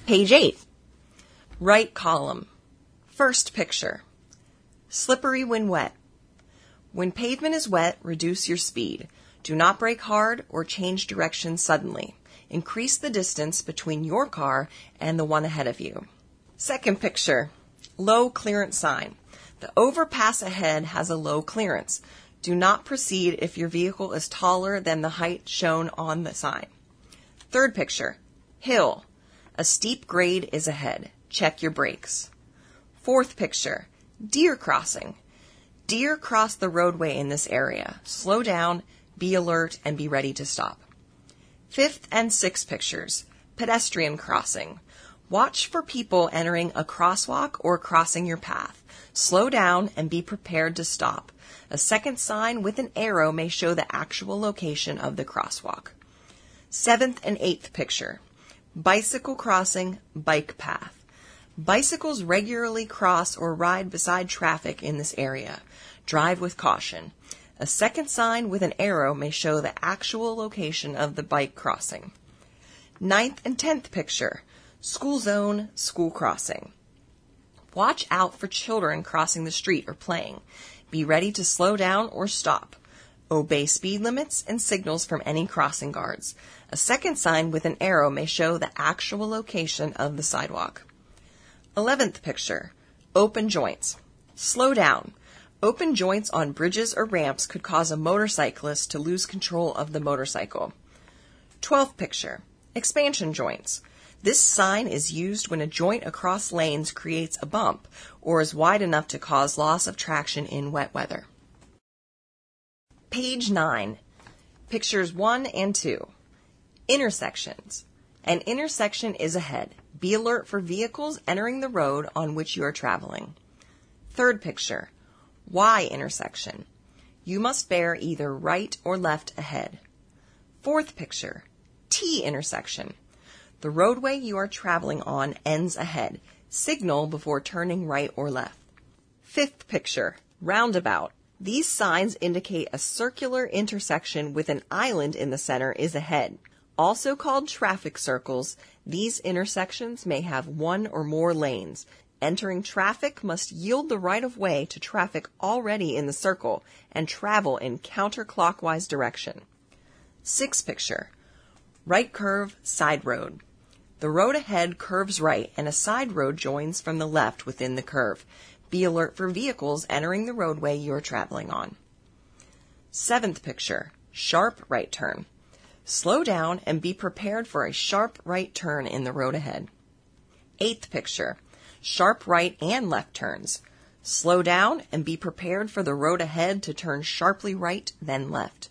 Page 8. Right column. First picture. Slippery when wet. When pavement is wet, reduce your speed. Do not brake hard or change direction suddenly. Increase the distance between your car and the one ahead of you. Second picture. Low clearance sign. The overpass ahead has a low clearance. Do not proceed if your vehicle is taller than the height shown on the sign. Third picture. Hill. A steep grade is ahead. Check your brakes. Fourth picture. Deer crossing. Deer cross the roadway in this area. Slow down, be alert, and be ready to stop. Fifth and sixth pictures. Pedestrian crossing. Watch for people entering a crosswalk or crossing your path. Slow down and be prepared to stop. A second sign with an arrow may show the actual location of the crosswalk. Seventh and eighth picture. Bicycle crossing, bike path. Bicycles regularly cross or ride beside traffic in this area. Drive with caution. A second sign with an arrow may show the actual location of the bike crossing. Ninth and 10th picture. School zone, school crossing. Watch out for children crossing the street or playing. Be ready to slow down or stop. Obey speed limits and signals from any crossing guards. A second sign with an arrow may show the actual location of the sidewalk. 11th picture. Open joints. Slow down. Open joints on bridges or ramps could cause a motorcyclist to lose control of the motorcycle. 12th picture. Expansion joints. This sign is used when a joint across lanes creates a bump or is wide enough to cause loss of traction in wet weather. Page 9. Pictures 1 and 2. Intersections. An intersection is ahead. Be alert for vehicles entering the road on which you are traveling. Third picture. Y intersection. You must bear either right or left ahead. Fourth picture. T intersection. The roadway you are traveling on ends ahead. Signal before turning right or left. Fifth picture. Roundabout. These signs indicate a circular intersection with an island in the center is ahead. Also called traffic circles, these intersections may have one or more lanes. Entering traffic must yield the right-of-way to traffic already in the circle and travel in counterclockwise direction. Sixth picture. Right curve, side road. The road ahead curves right and a side road joins from the left within the curve. Be alert for vehicles entering the roadway you are traveling on. Seventh picture. Sharp right turn. Slow down and be prepared for a sharp right turn in the road ahead. Eighth picture. Sharp right and left turns. Slow down and be prepared for the road ahead to turn sharply right, then left.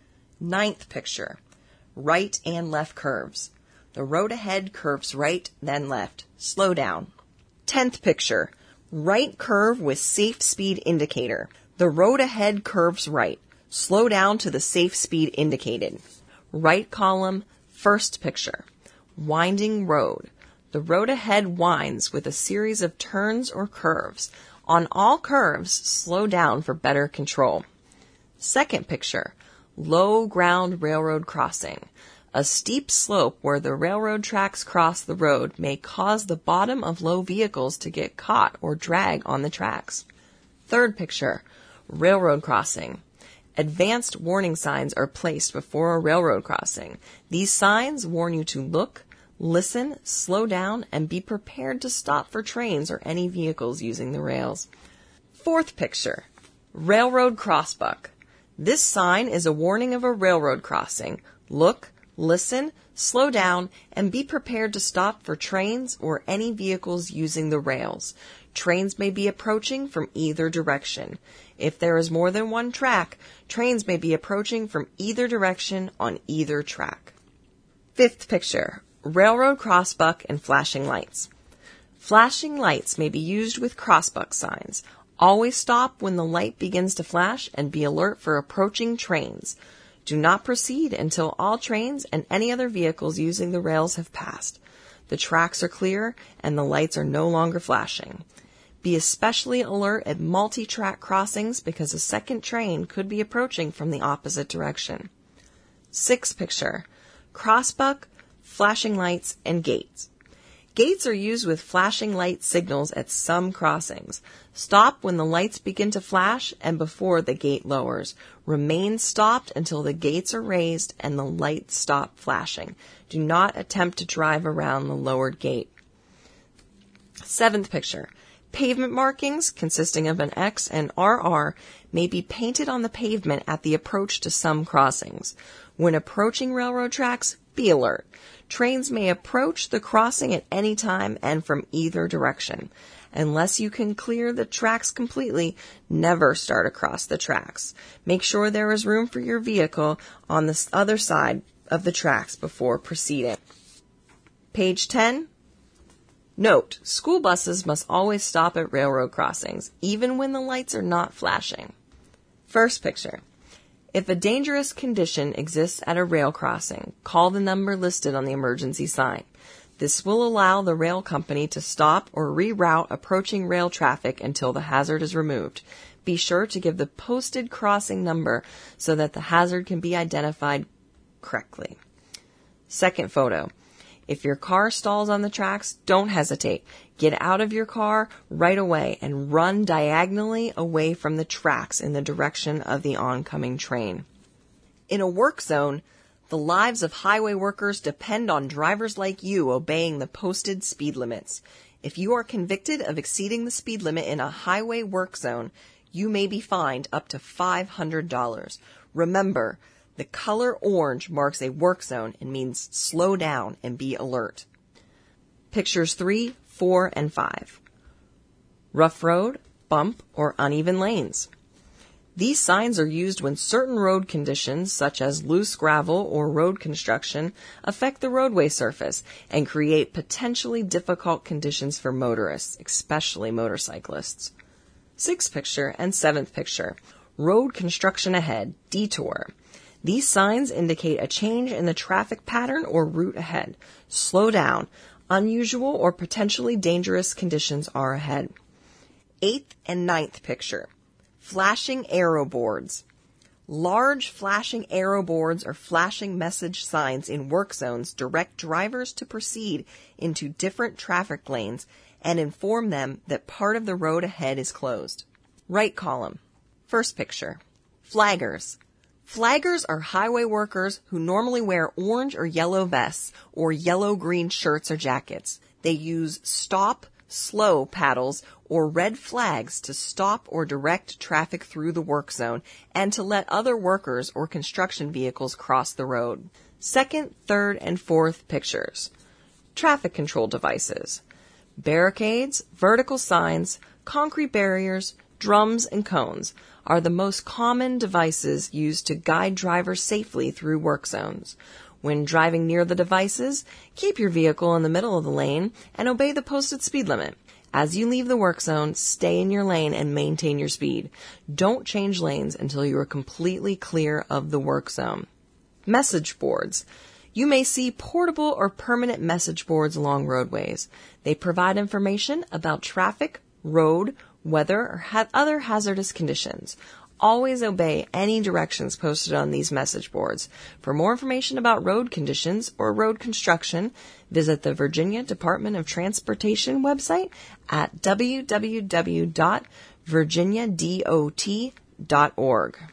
Ninth picture. Right and left curves. The road ahead curves right, then left. Slow down. 10th picture. Right curve with safe speed indicator. The road ahead curves right. Slow down to the safe speed indicated. Right column, first picture. Winding road. The road ahead winds with a series of turns or curves. On all curves, slow down for better control. Second picture. Low ground railroad crossing. A steep slope where the railroad tracks cross the road may cause the bottom of low vehicles to get caught or drag on the tracks. Third picture. Railroad crossing. Advanced warning signs are placed before a railroad crossing. These signs warn you to look, listen, slow down, and be prepared to stop for trains or any vehicles using the rails. Fourth picture. Railroad crossbuck. This sign is a warning of a railroad crossing. Look, listen, slow down, and be prepared to stop for trains or any vehicles using the rails. Trains may be approaching from either direction. If there is more than one track, trains may be approaching from either direction on either track. Fifth picture. Railroad crossbuck and flashing lights. Flashing lights may be used with crossbuck signs. Always stop when the light begins to flash and be alert for approaching trains. Do not proceed until all trains and any other vehicles using the rails have passed. The tracks are clear and the lights are no longer flashing. Be especially alert at multi-track crossings because a second train could be approaching from the opposite direction. Sixth picture. Crossbuck, flashing lights, and gates. Gates are used with flashing light signals at some crossings. Stop when the lights begin to flash and before the gate lowers. Remain stopped until the gates are raised and the lights stop flashing. Do not attempt to drive around the lowered gate. 7th picture. Pavement markings, consisting of an X and RR, may be painted on the pavement at the approach to some crossings. When approaching railroad tracks, be alert. Trains may approach the crossing at any time and from either direction. Unless you can clear the tracks completely, never start across the tracks. Make sure there is room for your vehicle on the other side of the tracks before proceeding. Page 10. Note, school buses must always stop at railroad crossings, even when the lights are not flashing. First picture. If a dangerous condition exists at a rail crossing, call the number listed on the emergency sign. This will allow the rail company to stop or reroute approaching rail traffic until the hazard is removed. Be sure to give the posted crossing number so that the hazard can be identified correctly. Second photo. If your car stalls on the tracks, don't hesitate. Get out of your car right away and run diagonally away from the tracks in the direction of the oncoming train. In a work zone, the lives of highway workers depend on drivers like you obeying the posted speed limits. If you are convicted of exceeding the speed limit in a highway work zone, you may be fined up to $500. Remember, the color orange marks a work zone and means slow down and be alert. Pictures 3, 4, and 5. Rough road, bump, or uneven lanes. These signs are used when certain road conditions, such as loose gravel or road construction, affect the roadway surface and create potentially difficult conditions for motorists, especially motorcyclists. 6th picture and 7th picture. Road construction ahead, detour. These signs indicate a change in the traffic pattern or route ahead. Slow down. Unusual or potentially dangerous conditions are ahead. 8th and 9th picture. Flashing arrow boards. Large flashing arrow boards or flashing message signs in work zones direct drivers to proceed into different traffic lanes and inform them that part of the road ahead is closed. Right column. First picture. Flaggers. Flaggers are highway workers who normally wear orange or yellow vests or yellow-green shirts or jackets. They use stop, slow paddles or red flags to stop or direct traffic through the work zone and to let other workers or construction vehicles cross the road. 2nd, 3rd, and 4th pictures. Traffic control devices. Barricades, vertical signs, concrete barriers, drums, and cones are the most common devices used to guide drivers safely through work zones. When driving near the devices, keep your vehicle in the middle of the lane and obey the posted speed limit. As you leave the work zone, stay in your lane and maintain your speed. Don't change lanes until you are completely clear of the work zone. Message boards. You may see portable or permanent message boards along roadways. They provide information about traffic, road, weather, or other hazardous conditions. Always obey any directions posted on these message boards. For more information about road conditions or road construction, visit the Virginia Department of Transportation website at www.virginiadot.org.